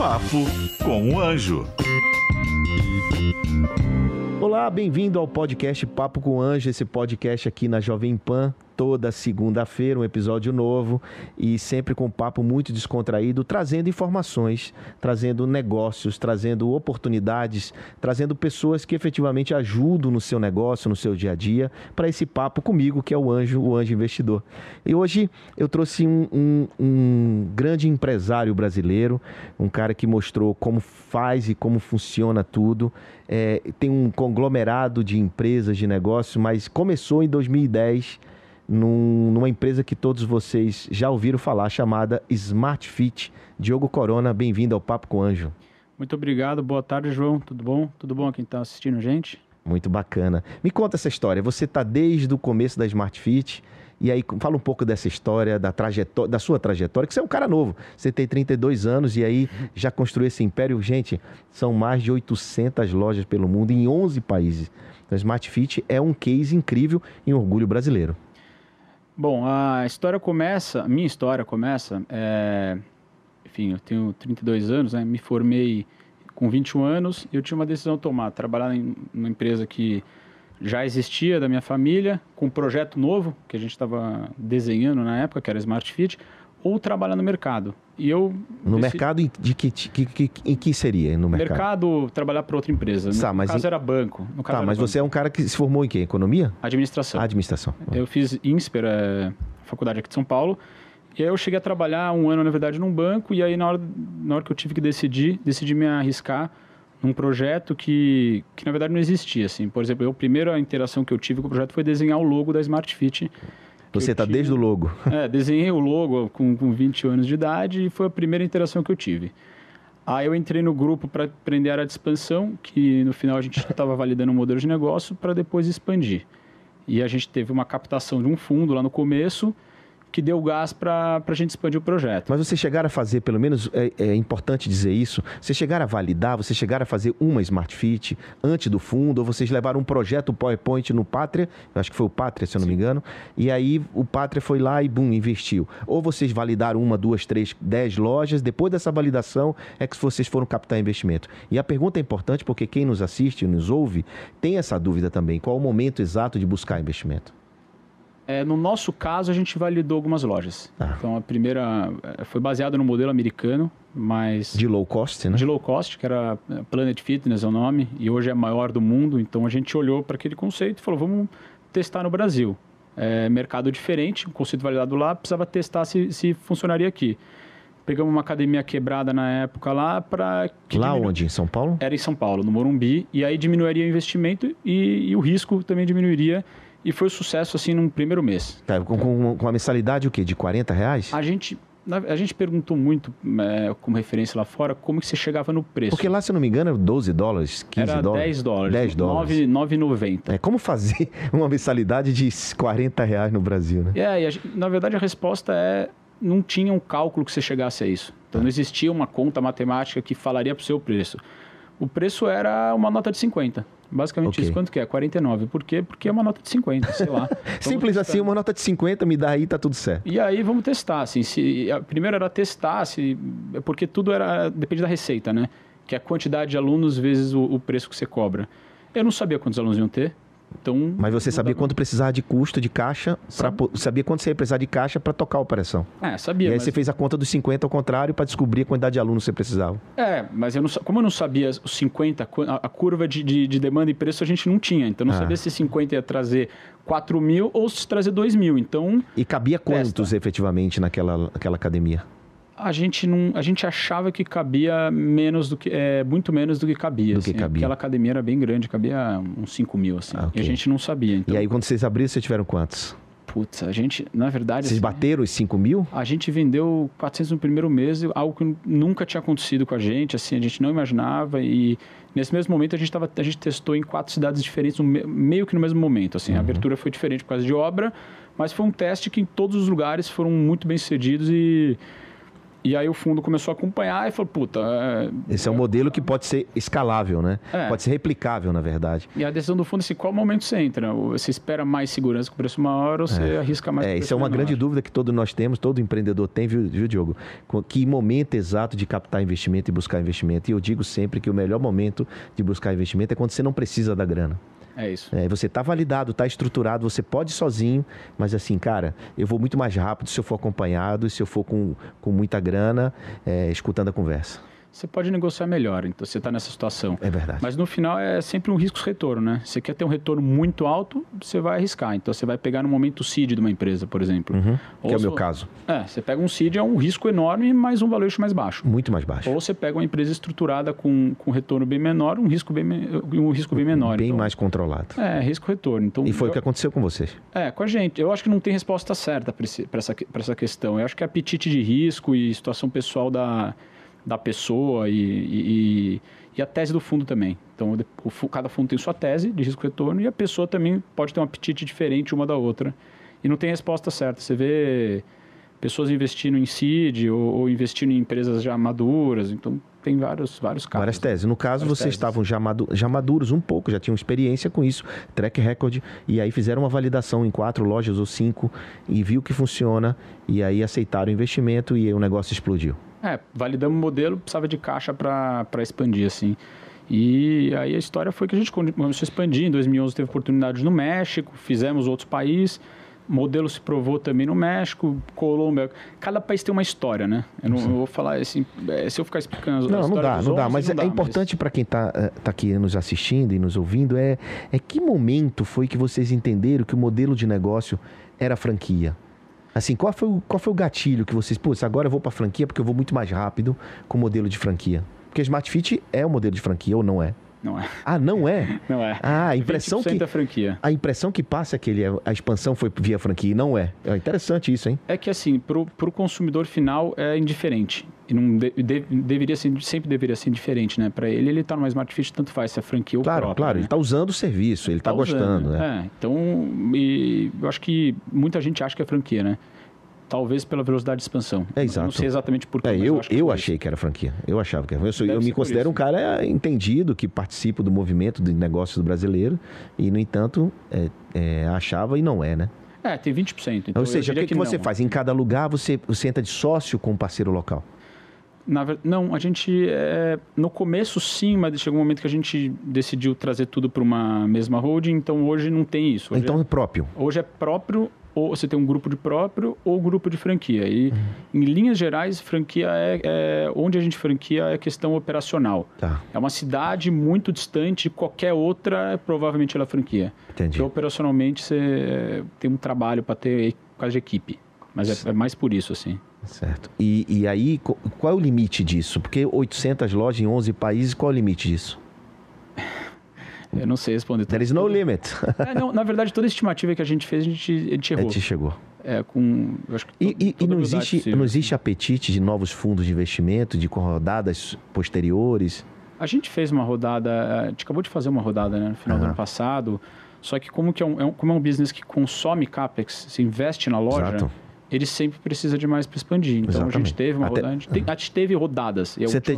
Papo com o Anjo. Olá, bem-vindo ao podcast Papo com o Anjo, esse podcast aqui na Jovem Pan, toda segunda-feira, um episódio novo e sempre com um papo muito descontraído, trazendo informações, trazendo negócios, trazendo oportunidades, trazendo pessoas que efetivamente ajudam no seu negócio, no seu dia a dia, para esse papo comigo, que é o Anjo Investidor. E hoje eu trouxe um grande empresário brasileiro, um cara que mostrou como faz e como funciona tudo. Tem um conglomerado de empresas, de negócios, mas começou em 2010 numa empresa que todos vocês já ouviram falar, chamada Smart Fit. Diogo Corona, bem-vindo ao Papo com o Anjo. Muito obrigado, boa tarde, João, tudo bom? Tudo bom a quem está assistindo a gente? Muito bacana. Me conta essa história, você está desde o começo da Smart Fit, e aí fala um pouco dessa história, da sua trajetória, que você é um cara novo, você tem 32 anos e aí já construiu esse império. Gente, são mais de 800 lojas pelo mundo em 11 países. A Smart Fit é um case incrível e um orgulho brasileiro. Bom, a minha história começa, enfim, eu tenho 32 anos, né? Me formei com 21 anos e eu tinha uma decisão a tomar, trabalhar em uma empresa que já existia da minha família, com um projeto novo que a gente estava desenhando na época, que era Smart Fit, ou trabalhar no mercado. E eu mercado em que seria? No mercado, trabalhar para outra empresa. No caso era banco. Mas você é um cara que se formou em quê? Economia? Administração. Administração. Eu fiz INSPER, faculdade aqui de São Paulo, e aí eu cheguei a trabalhar um ano, na verdade, num banco, e aí na hora que eu tive que decidi me arriscar num projeto que na verdade não existia, assim. Por exemplo, a primeira interação que eu tive com o projeto foi desenhar o logo da Smart Fit. Você está desde o logo. Desenhei o logo com 20 anos de idade e foi a primeira interação que eu tive. Aí eu entrei no grupo para aprender a área de expansão, que no final a gente estava validando um modelo de negócio para depois expandir. E a gente teve uma captação de um fundo lá no começo, que deu gás para a gente expandir o projeto. Mas vocês chegaram a fazer, pelo menos é importante dizer isso, vocês chegaram a validar, vocês chegaram a fazer uma Smart Fit antes do fundo, ou vocês levaram um projeto PowerPoint no Pátria, eu acho que foi o Pátria, se eu não me engano, e aí o Pátria foi lá e, investiu. Ou vocês validaram 1, 2, 3, 10 lojas, depois dessa validação é que vocês foram captar investimento. E a pergunta é importante porque quem nos assiste, nos ouve, tem essa dúvida também, qual é o momento exato de buscar investimento? No nosso caso, a gente validou algumas lojas. Então, a primeira foi baseada no modelo americano, mas... De low cost, né? De low cost, que era Planet Fitness é o nome, e hoje é a maior do mundo. Então, a gente olhou para aquele conceito e falou, vamos testar no Brasil. Mercado diferente, um conceito validado lá, precisava testar se funcionaria aqui. Pegamos uma academia quebrada na época lá para... Lá onde? Em São Paulo? Era em São Paulo, no Morumbi. E aí diminuiria o investimento e o risco também diminuiria. E foi um sucesso, assim, no primeiro mês. Com a mensalidade o quê? De R$40? A gente perguntou muito, como referência lá fora, como que você chegava no preço. Porque lá, se eu não me engano, era $12, $15. Era $10. $10. $9,90. Como fazer uma mensalidade de R$40 no Brasil, né? Na verdade, a resposta não tinha um cálculo que você chegasse a isso. Então, não existia uma conta matemática que falaria para o seu preço. O preço era uma nota de 50. Basicamente isso. Quanto que é? 49. Por quê? Porque é uma nota de 50, sei lá. Simples assim, uma nota de 50, me dá aí, tá tudo certo. E aí vamos testar, assim, primeiro era testar, porque tudo depende da receita, né? Que é a quantidade de alunos vezes o preço que você cobra. Eu não sabia quantos alunos iam ter. Então, mas você sabia quanto precisava de custo de caixa, sabia quanto você ia precisar de caixa para tocar a operação. Sabia. E aí você fez a conta dos 50 ao contrário para descobrir a quantidade de alunos que você precisava. Mas como eu não sabia os 50, a curva de demanda e preço a gente não tinha. Então não sabia se 50 ia trazer 4 mil ou se trazer 2 mil. Então, e cabia quantos efetivamente naquela academia? A gente achava que cabia muito menos do que cabia. Aquela academia era bem grande, cabia uns 5 mil, assim. E a gente não sabia. Então... E aí, quando vocês abriram, vocês tiveram quantos? Putz, a gente, na verdade... Vocês bateram os 5 mil? A gente vendeu 400 no primeiro mês, algo que nunca tinha acontecido com a gente, assim, a gente não imaginava. E nesse mesmo momento, a gente testou em 4 cidades diferentes, meio que no mesmo momento. Assim, a abertura foi diferente por causa de obra, mas foi um teste que em todos os lugares foram muito bem sucedidos e E aí o fundo começou a acompanhar e falou, puta... Esse é um modelo que pode ser escalável, né? Pode ser replicável, na verdade. E a decisão do fundo é assim, qual momento você entra? Você espera mais segurança com o preço maior ou você arrisca mais com o preço Isso é uma grande dúvida que todos nós temos, todo empreendedor tem, viu, Diogo? Que momento exato de captar investimento e buscar investimento? E eu digo sempre que o melhor momento de buscar investimento é quando você não precisa da grana. É isso. Você está validado, está estruturado, você pode ir sozinho, mas assim, cara, eu vou muito mais rápido se eu for acompanhado, se eu for com muita grana, escutando a conversa. Você pode negociar melhor, então você está nessa situação. É verdade. Mas no final é sempre um risco-retorno, né? Você quer ter um retorno muito alto, você vai arriscar. Então você vai pegar no momento seed de uma empresa, por exemplo. Que é o meu caso. Você pega um seed, é um risco enorme, mas um valuation mais baixo. Muito mais baixo. Ou você pega uma empresa estruturada com retorno bem menor, um risco bem menor. Bem mais controlado. Risco-retorno. Então, e foi o que aconteceu com vocês. Com a gente. Eu acho que não tem resposta certa para essa questão. Eu acho que é apetite de risco e situação pessoal da pessoa e a tese do fundo também. Então, cada fundo tem sua tese de risco-retorno e a pessoa também pode ter um apetite diferente uma da outra. E não tem resposta certa. Você vê pessoas investindo em seed ou investindo em empresas já maduras. Então, tem vários casos. Várias teses. No caso, vocês estavam já maduros um pouco, já tinham experiência com isso, track record, e aí fizeram uma validação em 4 lojas ou 5 e viu que funciona, e aí aceitaram o investimento e o negócio explodiu. Validamos o modelo, precisava de caixa para expandir, assim. E aí a história foi que a gente começou a expandir. Em 2011 teve oportunidade no México, fizemos outros países. O modelo se provou também no México, Colômbia. Cada país tem uma história, né? Eu não vou falar assim, se eu ficar explicando não dá. Mas é importante para quem tá aqui nos assistindo e nos ouvindo, que momento foi que vocês entenderam que o modelo de negócio era franquia? Assim, qual foi o gatilho que vocês... agora eu vou para franquia porque eu vou muito mais rápido com o modelo de franquia. Porque Smart Fit é um modelo de franquia ou não é? Não é. Não é? Não é. A impressão que... da franquia. A impressão que passa é que a expansão foi via franquia e não é. É interessante isso, hein? É que assim, pro consumidor final é indiferente. E não sempre deveria ser indiferente, né? Para ele está numa Smart Fit, tanto faz se é franquia ou própria. Claro, né? Ele está usando o serviço, ele está gostando. Né? Então, eu acho que muita gente acha que é franquia, né? Talvez pela velocidade de expansão. Exato. Não sei exatamente por quê. Eu achei que era franquia. Eu achava que era. Eu me considero um cara entendido, que participa do movimento de negócios do brasileiro e, no entanto, achava e não é, né? Tem 20%. Então, ou seja, o que você faz? Em cada lugar você entra de sócio com um parceiro local? Não, a gente... no começo, sim, mas chegou um momento que a gente decidiu trazer tudo para uma mesma holding, então hoje não tem isso. Então é próprio? Hoje é próprio, ou você tem um grupo de próprio ou grupo de franquia. E, em linhas gerais, franquia onde a gente franquia é questão operacional. Tá. É uma cidade muito distante de qualquer outra, provavelmente ela é franquia. Entendi. Então, operacionalmente, você tem um trabalho para ter quase equipe. Mas é mais por isso, assim. Certo. E aí, qual é o limite disso? Porque 800 lojas em 11 países, qual é o limite disso? Eu não sei responder. There is no limit. Não, na verdade, toda a estimativa que a gente fez, a gente errou. A gente chegou. Eu acho que não existe apetite de novos fundos de investimento, de rodadas posteriores? A gente fez uma rodada, a gente acabou de fazer uma rodada, né, no final do ano passado, só que como é um business que consome CAPEX, se investe na loja... Exato. Ele sempre precisa de mais para expandir. Então, exatamente. A gente teve uma rodada. A gente teve rodadas.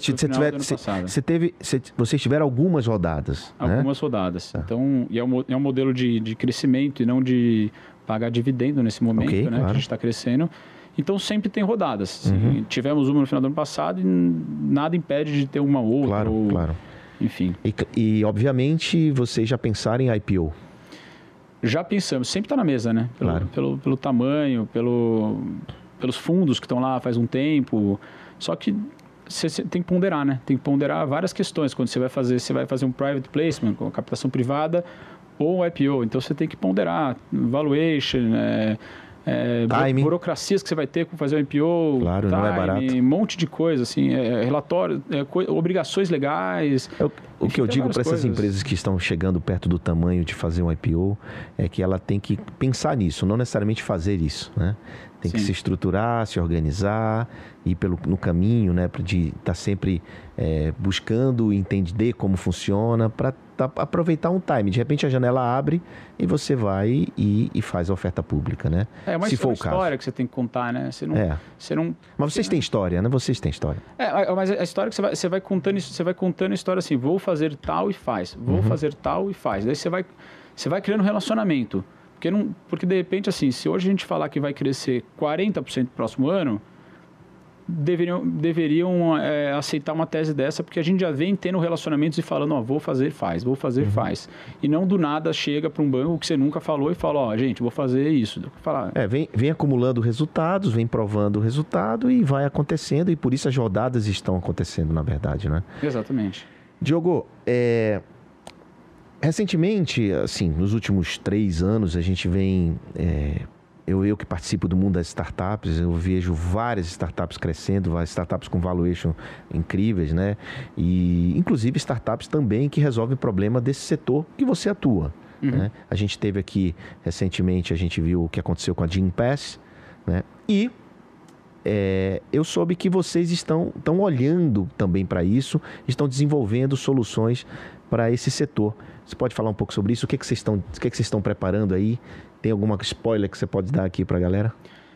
Vocês tiveram algumas rodadas. Algumas rodadas. Então, é um modelo de crescimento e não de pagar dividendo nesse momento, né? Claro. Que a gente está crescendo. Então, sempre tem rodadas. Tivemos uma no final do ano passado e nada impede de ter uma outra. Claro. Enfim. E, obviamente, vocês já pensaram em IPO? Já pensamos, sempre está na mesa, né? Pelo tamanho, pelos fundos que estão lá faz um tempo. Só que você tem que ponderar, né? Tem que ponderar várias questões. Quando você vai fazer um private placement, com captação privada ou IPO. Então, você tem que ponderar valuation, burocracias que você vai ter com fazer o IPO. Claro, não é barato. Um monte de coisa, assim, relatório, obrigações legais. O que eu digo para essas empresas que estão chegando perto do tamanho de fazer um IPO é que ela tem que pensar nisso, não necessariamente fazer isso, né? Tem que Sim. se estruturar, se organizar, ir no caminho, né? De estar sempre buscando entender como funciona, para aproveitar um time. De repente a janela abre e você vai e faz a oferta pública, né? Se for o caso. História que você tem que contar, né? Você não... Mas vocês têm história, né? Vocês têm história. Mas a história que você vai contando a história assim, vou fazer tal e faz, vou fazer tal e faz. Daí você vai criando relacionamento. Porque de repente, assim, se hoje a gente falar que vai crescer 40% no próximo ano, deveriam aceitar uma tese dessa, porque a gente já vem tendo relacionamentos e falando, vou fazer, faz, vou fazer, faz. E não do nada chega para um banco que você nunca falou e fala, gente, vou fazer isso. Vem acumulando resultados, vem provando o resultado e vai acontecendo, e por isso as rodadas estão acontecendo, na verdade, né? Exatamente. Diogo, recentemente, assim, nos últimos 3 anos, a gente vem... Eu que participo do mundo das startups, eu vejo várias startups crescendo, várias startups com valuation incríveis, né? E, inclusive, startups também que resolvem problema desse setor que você atua. Né? A gente teve aqui, recentemente, a gente viu o que aconteceu com a Gympass, né? E eu soube que vocês estão olhando também para isso, estão desenvolvendo soluções para esse setor. Você pode falar um pouco sobre isso? O que vocês estão preparando aí? Tem alguma spoiler que você pode dar aqui para a galera?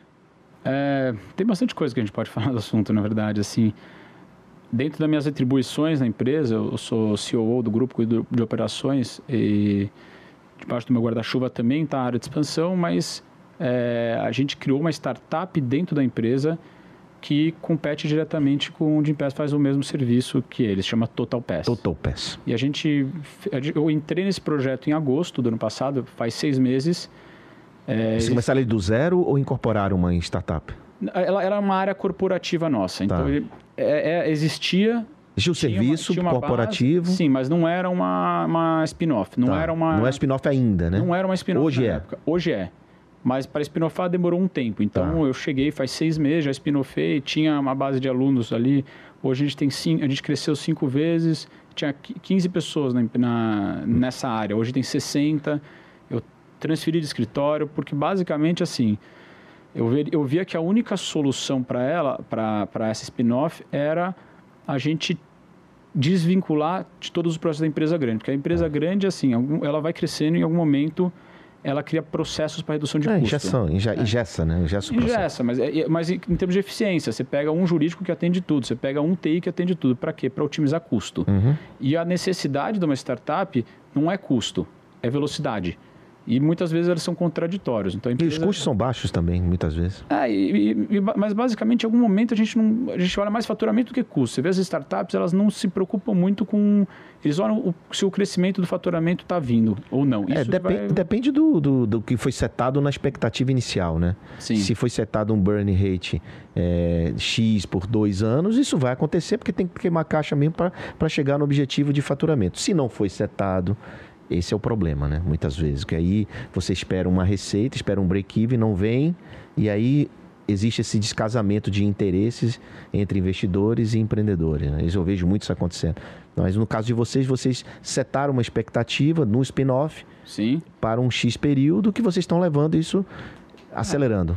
Tem bastante coisa que a gente pode falar do assunto, na verdade. Assim, dentro das minhas atribuições na empresa, eu sou COO do grupo de operações e debaixo do meu guarda-chuva também está a área de expansão, mas a gente criou uma startup dentro da empresa que compete diretamente com o Gympass, faz o mesmo serviço que eles, chama TotalPass. TotalPass. E eu entrei nesse projeto em agosto do ano passado, faz 6 meses. Vocês começaram do zero ou incorporaram uma startup? Ela era uma área corporativa nossa, então existia... Existia o serviço corporativo? Base, sim, mas não era uma spin-off. Não é spin-off ainda, né? Não era uma spin-off Hoje na época. Hoje é. Mas para spin-offar demorou um tempo. Então eu cheguei faz 6 meses, já spin-offei, tinha uma base de alunos ali. Hoje a gente cresceu 5 vezes, tinha 15 pessoas nessa área. Hoje tem 60. Eu transferi de escritório, porque basicamente assim, eu via que a única solução para essa spin-off era a gente desvincular de todos os processos da empresa grande. Porque a empresa grande, assim, ela vai crescendo em algum momento... ela cria processos para redução de custo. Ingessa, né? Ingessa, mas em termos de eficiência, você pega um jurídico que atende tudo, você pega um TI que atende tudo. Para quê? Para otimizar custo. E a necessidade de uma startup não é custo, é velocidade. E muitas vezes eles são contraditórios. Então, e os custos são baixos também, muitas vezes. Mas basicamente, em algum momento, a gente olha mais faturamento do que custo. Você vê as startups, elas não se preocupam muito com... Eles olham se o crescimento do faturamento está vindo ou não. Depende do que foi setado na expectativa inicial, né? Sim. Se foi setado um burn rate X por 2 anos, isso vai acontecer porque tem que queimar caixa mesmo para chegar no objetivo de faturamento. Se não foi setado... Esse é o problema, né? Muitas vezes. Que aí você espera uma receita, espera um break-even, não vem. E aí existe esse descasamento de interesses entre investidores e empreendedores. Né? Eu vejo muito isso acontecendo. Mas no caso de vocês setaram uma expectativa no spin-off para um X período que vocês estão levando isso acelerando.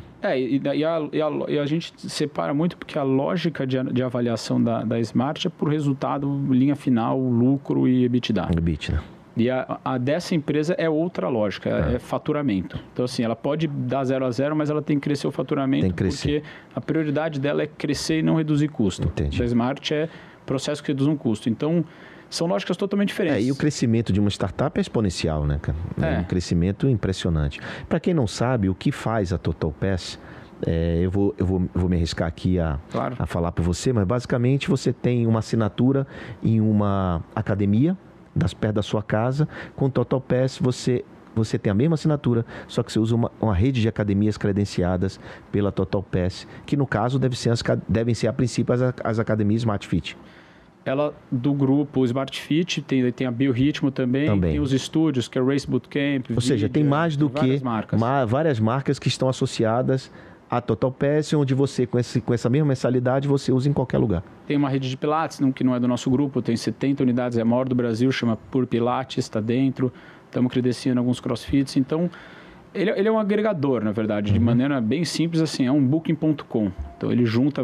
E a gente separa muito porque a lógica de avaliação da Smart é por resultado, linha final, lucro e EBITDA. E a dessa empresa é outra lógica, é faturamento. Então, assim, ela pode dar 0 a 0, mas ela tem que crescer o faturamento porque a prioridade dela é crescer e não reduzir custo. Entendi. A Smart é processo que reduz um custo. Então, são lógicas totalmente diferentes. E o crescimento de uma startup é exponencial, né, cara? É um crescimento impressionante. Para quem não sabe, o que faz a TotalPass... eu vou me arriscar aqui a falar para você, mas basicamente você tem uma assinatura em uma academia, perto da sua casa. Com o TotalPass você tem a mesma assinatura, só que você usa uma rede de academias credenciadas pela TotalPass, que no caso devem ser a princípio as academias Smart Fit. Ela, do grupo Smart Fit, tem a Biorritmo também, tem os estúdios, que é Race Bootcamp. Ou seja, tem mais do que várias marcas que estão associadas a TotalPass, onde você, com essa mesma mensalidade, você usa em qualquer lugar. Tem uma rede de Pilates, que não é do nosso grupo, tem 70 unidades, é a maior do Brasil, chama Pur Pilates, está dentro. Estamos credenciando alguns crossfits. Então, Ele é um agregador, na verdade, de maneira bem simples, assim, é um Booking.com. Então, ele junta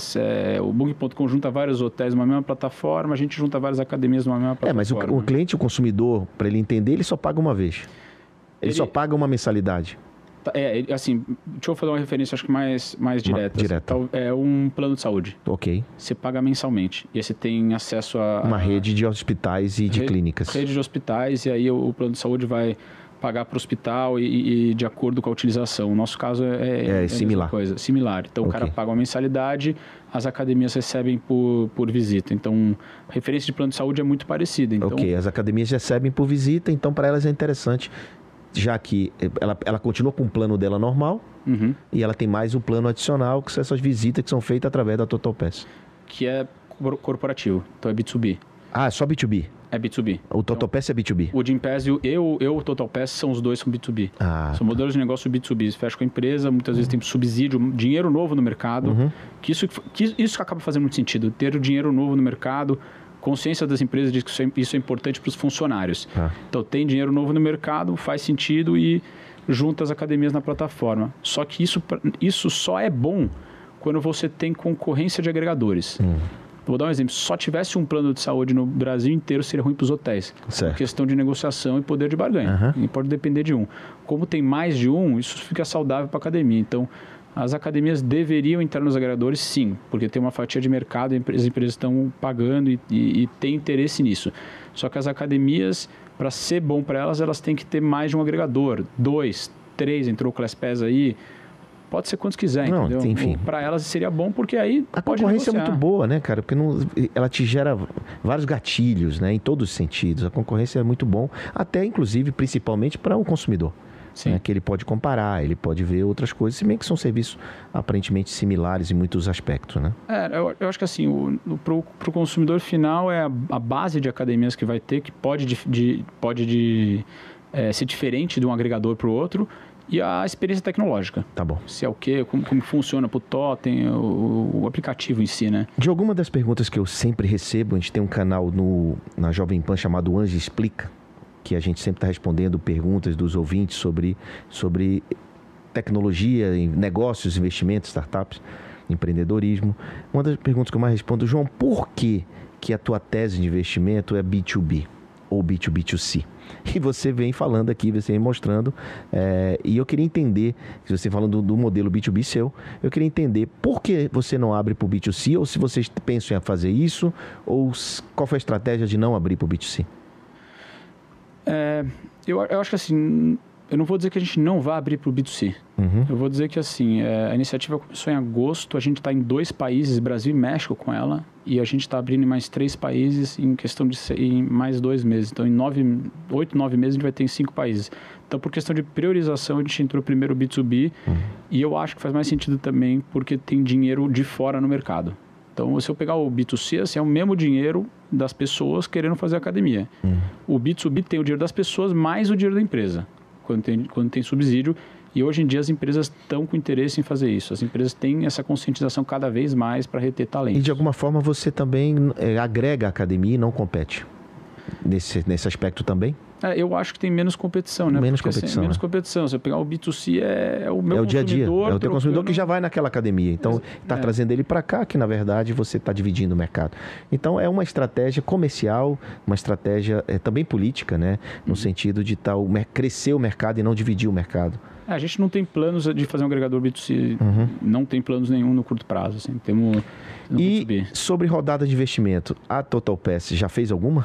o Booking.com junta vários hotéis numa mesma plataforma, a gente junta várias academias numa mesma plataforma. Mas o cliente, o consumidor, para ele entender, ele só paga uma vez. Ele só paga uma mensalidade. Assim, deixa eu fazer uma referência, acho que mais direta. Assim, é um plano de saúde. Ok. Você paga mensalmente. E aí você tem acesso a... Uma rede de hospitais e de clínicas. Rede de hospitais, e aí o plano de saúde vai pagar para o hospital e de acordo com a utilização. O nosso caso é similar. Similar. Então, o cara paga uma mensalidade, as academias recebem por visita. Então, a referência de plano de saúde é muito parecida. Então, as academias recebem por visita, então para elas é interessante, já que ela continua com o plano dela normal e ela tem mais um plano adicional, que são essas visitas que são feitas através da Total Pass. Que é corporativo, então é B2B. Ah, só B2B? É B2B. O Total Pass é B2B? O Gympass e o Total Pass os dois são B2B. São modelos de negócio B2B. Você fecha com a empresa, muitas vezes tem subsídio, dinheiro novo no mercado. Que isso acaba fazendo muito sentido. Ter o dinheiro novo no mercado, consciência das empresas diz que isso é importante para os funcionários. Então, tem dinheiro novo no mercado, faz sentido e junta as academias na plataforma. Só que isso só é bom quando você tem concorrência de agregadores. Vou dar um exemplo. Se só tivesse um plano de saúde no Brasil inteiro, seria ruim para os hotéis. Certo. Questão de negociação e poder de barganha. E pode depender de um. Como tem mais de um, isso fica saudável para a academia. Então, as academias deveriam entrar nos agregadores, sim, porque tem uma fatia de mercado, as empresas estão pagando e têm interesse nisso. Só que as academias, para ser bom para elas têm que ter mais de um agregador. 2, 3, entrou o ClassPass aí. Pode ser quantos quiser, entendeu? Enfim. Para elas seria bom, porque aí a concorrência é muito boa, né, cara? Porque ela te gera vários gatilhos, né? Em todos os sentidos. A concorrência é muito bom, até inclusive, principalmente para o consumidor. Sim. Né? Que ele pode comparar, ele pode ver outras coisas, se bem que são serviços aparentemente similares em muitos aspectos, né? Eu acho que assim, para o consumidor final é a base de academias que vai ter, que pode ser diferente de um agregador para o outro, e a experiência tecnológica. Tá bom. Se é o quê, como funciona pro Totem, o aplicativo em si, né? De alguma das perguntas que eu sempre recebo, a gente tem um canal na Jovem Pan chamado Anjo Explica, que a gente sempre está respondendo perguntas dos ouvintes sobre tecnologia, negócios, investimentos, startups, empreendedorismo. Uma das perguntas que eu mais respondo, João, por que a tua tese de investimento é B2B ou B2B2C? E você vem falando aqui, você vem mostrando, e eu queria entender, se você falando do modelo B2B seu, eu queria entender por que você não abre para o B2C, ou se vocês pensam em fazer isso, ou qual foi a estratégia de não abrir para o B2C? Eu acho que assim, eu não vou dizer que a gente não vai abrir para o B2C. Eu vou dizer que assim, a iniciativa começou em agosto, a gente está em 2 países, Brasil e México com ela, e a gente está abrindo em mais 3 países em questão de em mais 2 meses. Então, em 8, 9 meses, a gente vai ter em 5 países. Então, por questão de priorização, a gente entrou primeiro B2B, e eu acho que faz mais sentido também porque tem dinheiro de fora no mercado. Então, se eu pegar o B2C, assim, é o mesmo dinheiro das pessoas querendo fazer academia. O B2B tem o dinheiro das pessoas mais o dinheiro da empresa, quando tem subsídio. E hoje em dia as empresas estão com interesse em fazer isso. As empresas têm essa conscientização cada vez mais para reter talento. E de alguma forma você também agrega a academia e não compete nesse aspecto também? Eu acho que tem menos competição, né? Menos Porque, competição. Assim, menos competição. Se eu pegar o B2C, é o meu consumidor. É o dia a dia. É o teu consumidor que já vai naquela academia. Então, está trazendo ele para cá, que na verdade você está dividindo o mercado. Então, é uma estratégia comercial, uma estratégia também política, né? No sentido de crescer o mercado e não dividir o mercado. A gente não tem planos de fazer um agregador B2C. Não tem planos nenhum no curto prazo. Assim. Temos e B2B. Sobre rodada de investimento, a Total Pass já fez alguma?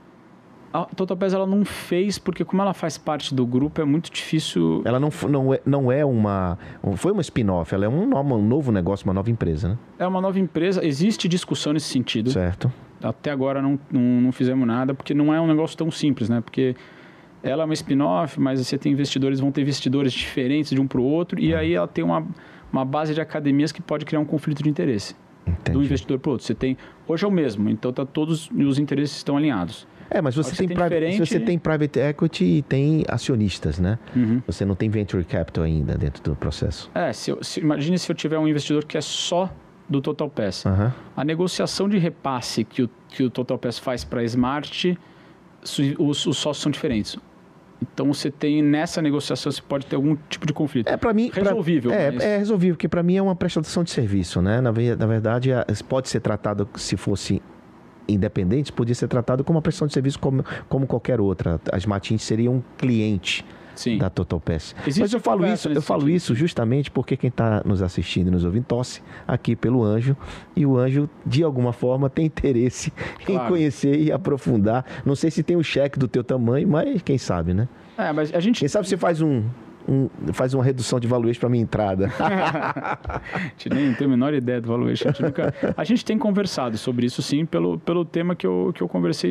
A Total Pass ela não fez, porque como ela faz parte do grupo, é muito difícil... Ela não é uma... Foi uma spin-off, ela é um novo negócio, uma nova empresa, né? É uma nova empresa, existe discussão nesse sentido. Certo. Até agora não fizemos nada, porque não é um negócio tão simples, né? Porque ela é uma spin-off, mas você tem vão ter investidores diferentes de um para o outro, e aí ela tem uma base de academias que pode criar um conflito de interesse. Entendi. Do investidor para o outro. Hoje é o mesmo, então todos os interesses estão alinhados. Mas você tem private equity e tem acionistas, né? Você não tem venture capital ainda dentro do processo. Imagine se eu tiver um investidor que é só do Total Pass. A negociação de repasse que o Total Pass faz para a Smart, os sócios são diferentes. Então, você tem, nessa negociação, você pode ter algum tipo de conflito. Para mim... Resolvível. É resolvível, porque para mim é uma prestação de serviço, né? Na verdade, pode ser tratado, se fosse independente, podia ser tratado como uma prestação de serviço como qualquer outra. A Smart Int seria um cliente da TotalPass. Mas eu falo isso justamente porque quem está nos assistindo e nos ouvindo torce aqui pelo Anjo, e o Anjo, de alguma forma, tem interesse em conhecer e aprofundar. Não sei se tem um cheque do teu tamanho, mas quem sabe, né? Mas a gente... Quem sabe você faz uma redução de valuation para minha entrada. A gente nem tem a menor ideia do valuation. A gente tem conversado sobre isso, sim, pelo tema que eu conversei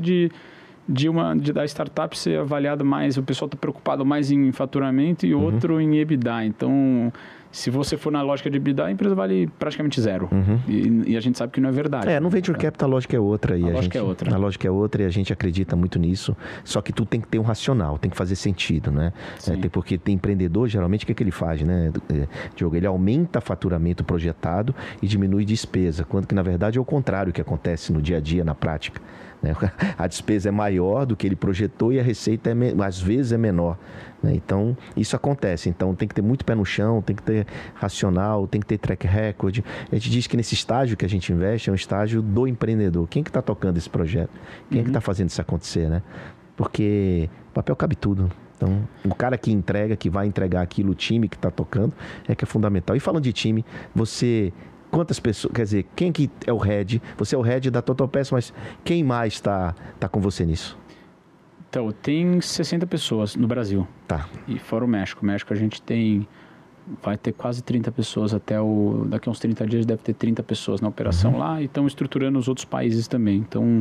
da startup ser avaliada mais, o pessoal está preocupado mais em faturamento e outro em EBITDA. Então, se você for na lógica de EBITDA, a empresa vale praticamente zero. E a gente sabe que não é verdade. No Venture Capital a lógica é outra. A lógica é outra e a gente acredita muito nisso. Só que tudo tem que ter um racional, tem que fazer sentido, né? Porque tem empreendedor, geralmente, o que ele faz, né, Diogo? Ele aumenta faturamento projetado e diminui despesa, quando que, na verdade, é o contrário que acontece no dia a dia, na prática. A despesa é maior do que ele projetou e a receita às vezes é menor, né? Então isso acontece. Então tem que ter muito pé no chão, tem que ter racional, tem que ter track record. A gente diz que nesse estágio que a gente investe é um estágio do empreendedor. Quem que está tocando esse projeto? Quem que está fazendo isso acontecer, né? Porque o papel cabe tudo. Então, o cara que entrega, que vai entregar aquilo, o time que está tocando, que é fundamental. E falando de time, quantas pessoas, quer dizer, quem que é o head? Você é o head da TotalPass, mas quem mais está com você nisso? Então, tem 60 pessoas no Brasil. Tá. E fora o México. O México a gente vai ter quase 30 pessoas daqui a uns 30 dias deve ter 30 pessoas na operação lá, e estão estruturando os outros países também. Então,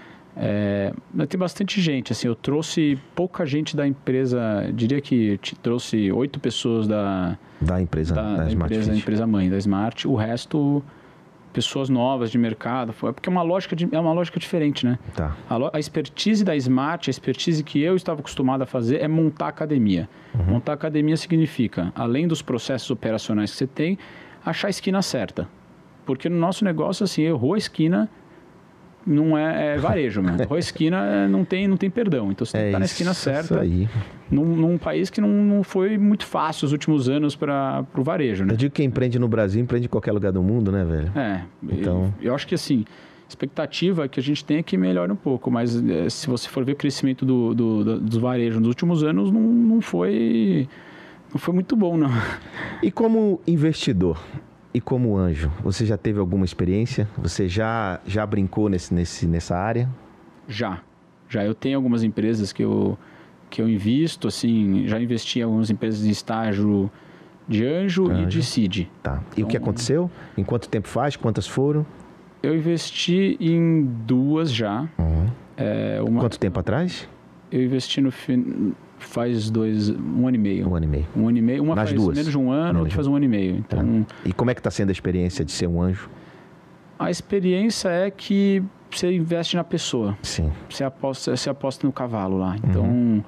tem bastante gente. Assim, eu trouxe pouca gente da empresa, diria que trouxe 8 pessoas da empresa mãe, da Smart. O resto, pessoas novas de mercado. Porque é uma lógica diferente, né? Tá. A expertise da Smart, a expertise que eu estava acostumado a fazer é montar academia. Montar academia significa, além dos processos operacionais que você tem, achar a esquina certa. Porque no nosso negócio, assim, errou a esquina, não é varejo, mano. Errou a esquina, não tem perdão. Então você tem que estar na esquina certa. Isso aí. Num país que não foi muito fácil os últimos anos para o varejo, né? Eu digo que quem empreende no Brasil, empreende em qualquer lugar do mundo, né, velho? Então... Eu acho que, assim, a expectativa que a gente tem é que melhore um pouco, mas se você for ver o crescimento dos varejos nos últimos anos, não foi muito bom, não. E como investidor? E como anjo, você já teve alguma experiência? Você já brincou nessa área? Já. Eu tenho algumas empresas que eu invisto, assim, já investi em algumas empresas de estágio de anjo e de seed. Tá. E o que aconteceu? Em quanto tempo faz? Quantas foram? Eu investi em 2 já. Quanto tempo atrás? Eu investi faz 1 ano e meio. 1 ano e meio. 1 ano e meio. Uma nas faz duas. Menos de 1 ano, outra faz 1 ano e meio. Então, E como é que está sendo a experiência de ser um anjo? A experiência é que você investe na pessoa. Sim. Você aposta no cavalo lá. Então,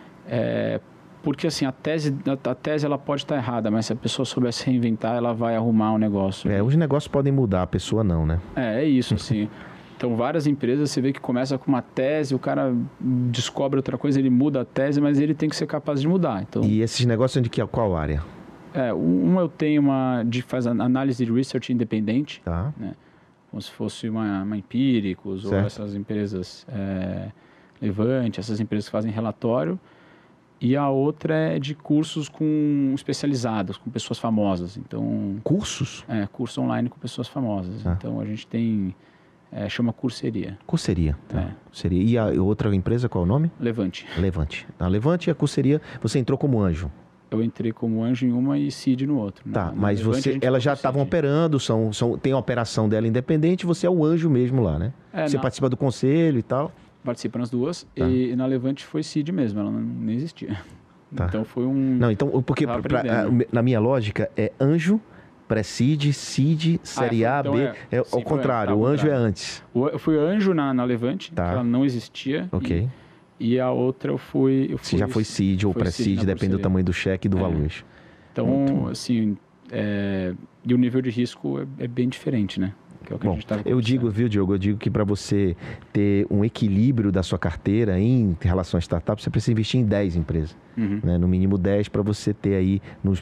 porque assim, a tese ela pode estar errada, mas se a pessoa souber se reinventar, ela vai arrumar o negócio. Os negócios podem mudar, a pessoa não, né? É isso, assim. Então, várias empresas, você vê que começa com uma tese, o cara descobre outra coisa, ele muda a tese, mas ele tem que ser capaz de mudar. Então, e esses negócios são de qual área? Eu tenho faz análise de research independente, tá, né? Como se fosse uma Empíricos, ou essas empresas Levante, essas empresas que fazem relatório. E a outra é de cursos especializados, com pessoas famosas. Então, cursos? Curso online com pessoas famosas. Então, a gente tem... chama Curseria. Curseria, tá. Curseria. E a outra empresa, qual é o nome? Levante. A Levante e a Curseria, você entrou como anjo? Eu entrei como anjo em uma e seed no outro. Tá, mas elas já estavam operando, tem a operação dela independente, você é o anjo mesmo lá, né? Você participa do conselho e tal? Participa nas duas, e na Levante foi seed mesmo, ela nem existia. Tá. Então foi Não, então, porque na minha lógica é anjo, pré-seed, seed, série A, então B, ao contrário, o anjo é antes. Eu fui anjo na Levante, tá, que ela não existia. Ok. E a outra você já foi seed ou pré-seed, depende do tamanho do cheque e do valor. Então, assim, e o nível de risco é bem diferente, né? que é o que a Bom, gente está eu digo, viu, Diogo, eu digo que para você ter um equilíbrio da sua carteira em relação a startups, você precisa investir em 10 empresas. Né? No mínimo 10 para você ter aí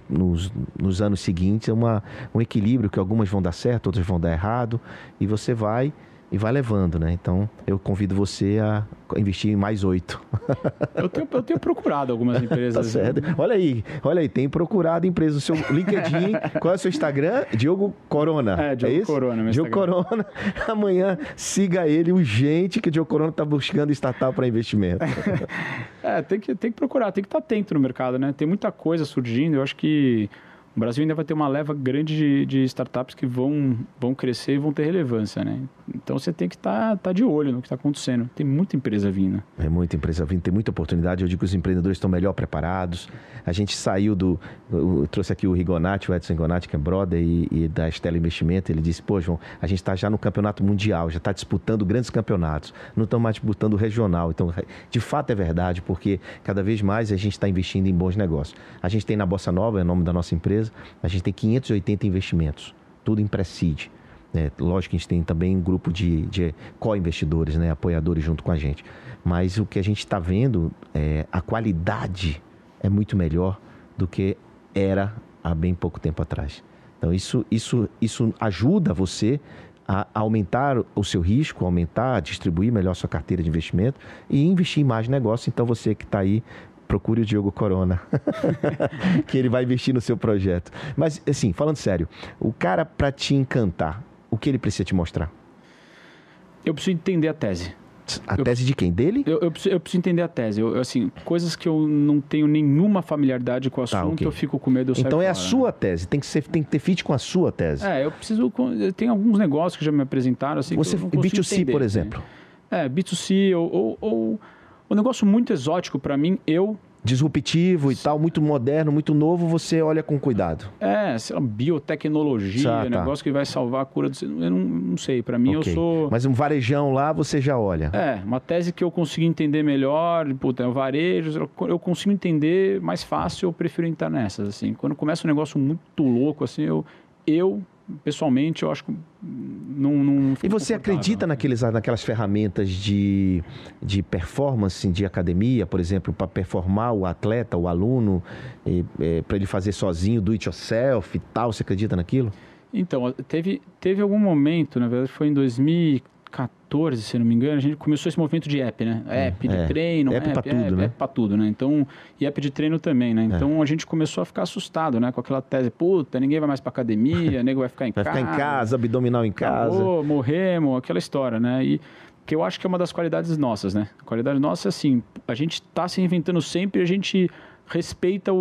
nos anos seguintes um equilíbrio, que algumas vão dar certo, outras vão dar errado, e você vai levando, né? Então, eu convido você a investir em mais 8. Eu tenho procurado algumas empresas. Tá certo. Olha aí, tem procurado empresas. O seu LinkedIn, qual é o seu Instagram? Diogo Corona. Diogo isso? Corona, meu Diogo Instagram. Corona. Amanhã, siga ele, urgente, que o Diogo Corona está buscando startup para investimento. Tem que procurar, tem que estar atento no mercado, né? Tem muita coisa surgindo, eu acho que o Brasil ainda vai ter uma leva grande de startups que vão crescer e vão ter relevância, né? Então você tem que estar de olho no que está acontecendo. Tem muita empresa vindo. É muita empresa vindo, tem muita oportunidade. Eu digo que os empreendedores estão melhor preparados. A gente saiu eu trouxe aqui o Rigonati, o Edson Rigonati, que é brother e da Estela Investimento. Ele disse, pô, João, a gente está já no campeonato mundial, já está disputando grandes campeonatos. Não estamos mais disputando o regional. Então, de fato é verdade, porque cada vez mais a gente está investindo em bons negócios. A gente tem na Bossa Nova, é o nome da nossa empresa, a gente tem 580 investimentos, tudo em pré-seed. Lógico que a gente tem também um grupo de co-investidores, né, apoiadores junto com a gente. Mas o que a gente está vendo, a qualidade é muito melhor do que era há bem pouco tempo atrás. Então, isso ajuda você a aumentar o seu risco, distribuir melhor a sua carteira de investimento e investir em mais negócio. Então, você que está aí, procure o Diogo Corona, que ele vai investir no seu projeto. Mas, assim, falando sério, o cara, para te encantar, o que ele precisa te mostrar? Eu preciso entender a tese. A tese de quem? Dele? Eu preciso entender a tese. Assim, coisas que eu não tenho nenhuma familiaridade com o assunto, okay. Eu fico com medo, eu saio Então fora. A sua tese, tem que ter fit com a sua tese. Tem alguns negócios que já me apresentaram, assim, você, que eu não consigo B2C, entender, por exemplo? B2C ou um negócio muito exótico para mim, disruptivo e tal, muito moderno, muito novo, você olha com cuidado. Sei lá, biotecnologia, negócio que vai salvar a cura do... Eu não sei, para mim okay. Eu sou... Mas um varejão lá, você já olha. Uma tese que eu consigo entender melhor, é o varejo, eu consigo entender mais fácil, eu prefiro entrar nessas, assim. Quando começa um negócio muito louco, assim, eu pessoalmente, eu acho que não E você acredita naquelas ferramentas de performance de academia, por exemplo, para performar o atleta, o aluno, para ele fazer sozinho, do it yourself e tal? Você acredita naquilo? Então, teve algum momento, na verdade foi em 2014, se não me engano, a gente começou esse movimento de app, né? App de treino, app para tudo, né? App para tudo, né? Então, e app de treino também, né? Então, a gente começou a ficar assustado, né? Com aquela tese, ninguém vai mais para academia, nego vai ficar em casa. Vai ficar em casa, abdominal em casa. Morremos, aquela história, né? E que eu acho que é uma das qualidades nossas, né? A qualidade nossa é assim, a gente está se reinventando sempre, a gente respeita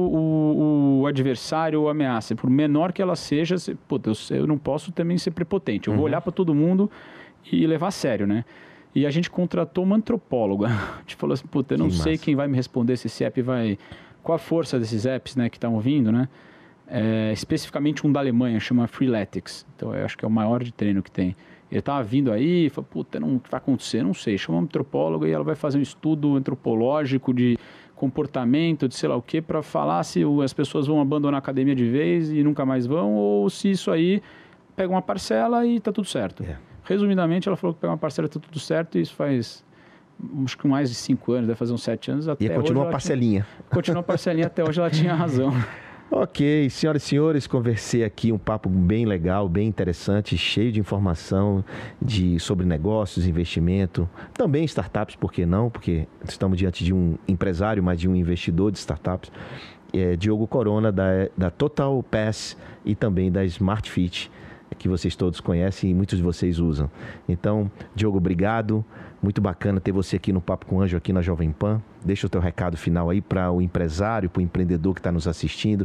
o adversário ou a ameaça. Por menor que ela seja, eu não posso também ser prepotente. Eu vou olhar para todo mundo e levar a sério, né? E a gente contratou uma antropóloga. A gente falou assim, eu não sei quem vai me responder se esse app vai... Qual a força desses apps, né, que estão vindo, né? Especificamente um da Alemanha, chama Freeletics. Então, eu acho que é o maior de treino que tem. Ele estava vindo aí, falou, o que vai acontecer? Não sei. Chama uma antropóloga e ela vai fazer um estudo antropológico de comportamento, de sei lá o quê, para falar se as pessoas vão abandonar a academia de vez e nunca mais vão, ou se isso aí pega uma parcela e está tudo certo. Resumidamente, ela falou que pega uma parcela e está tudo certo, e isso faz, acho que mais de 5 anos, deve fazer uns 7 anos. Até e continua a parcelinha. Continua a parcelinha, até hoje ela tinha razão. Ok, senhoras e senhores, conversei aqui um papo bem legal, bem interessante, cheio de informação sobre negócios, investimento, também startups, por que não? Porque estamos diante de um empresário, mas de um investidor de startups. Diogo Corona, da Total Pass e também da Smart Fit, que vocês todos conhecem e muitos de vocês usam. Então, Diogo, obrigado. Muito bacana ter você aqui no Papo com Anjo, aqui na Jovem Pan. Deixa o teu recado final aí para o empresário, para o empreendedor que está nos assistindo.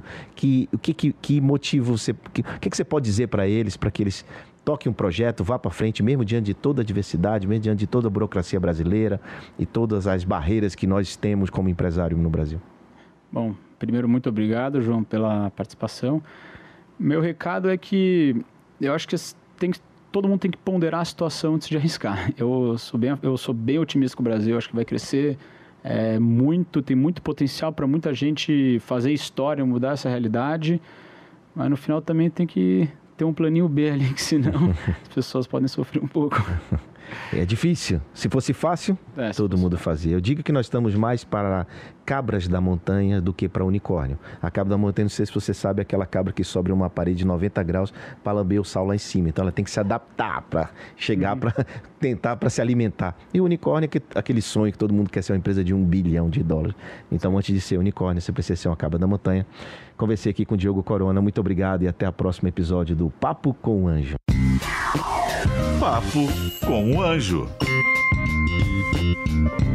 Que motivo você... O que você pode dizer para eles, para que eles toquem um projeto, vá para frente, mesmo diante de toda a diversidade, mesmo diante de toda a burocracia brasileira e todas as barreiras que nós temos como empresário no Brasil? Bom, primeiro, muito obrigado, João, pela participação. Meu recado é que eu acho que todo mundo tem que ponderar a situação antes de arriscar. Eu sou bem otimista com o Brasil, acho que vai crescer muito, tem muito potencial para muita gente fazer história, mudar essa realidade, mas no final também tem que ter um planinho B ali, que senão as pessoas podem sofrer um pouco. É difícil. Se fosse fácil, todo mundo fazia. Eu digo que nós estamos mais para cabras da montanha do que para unicórnio. A cabra da montanha, não sei se você sabe, é aquela cabra que sobe uma parede de 90 graus para lamber o sal lá em cima. Então ela tem que se adaptar para chegar, para tentar, para se alimentar. E o unicórnio é aquele sonho que todo mundo quer ser uma empresa de $1 bilhão. Então antes de ser unicórnio, você precisa ser uma cabra da montanha. Conversei aqui com o Diogo Corona. Muito obrigado e até o próximo episódio do Papo com o Anjo. Papo com o Anjo.